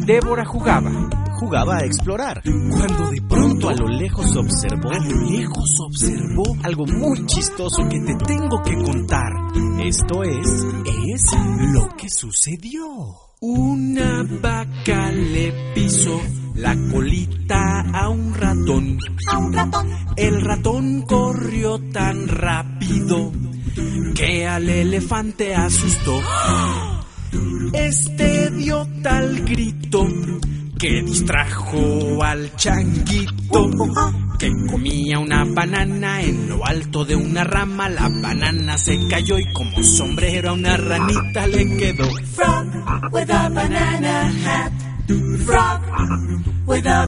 Débora jugaba a explorar, cuando de pronto a lo lejos observó algo muy chistoso que te tengo que contar. Esto es lo que sucedió. Una vaca le pisó la colita a un ratón. El ratón corrió tan rápido que al elefante asustó. Este dio tal grito que distrajo al changuito, que comía una banana en lo alto de una rama. La banana se cayó y como sombrero a una ranita le quedó. Frog with a banana hat. Frog with a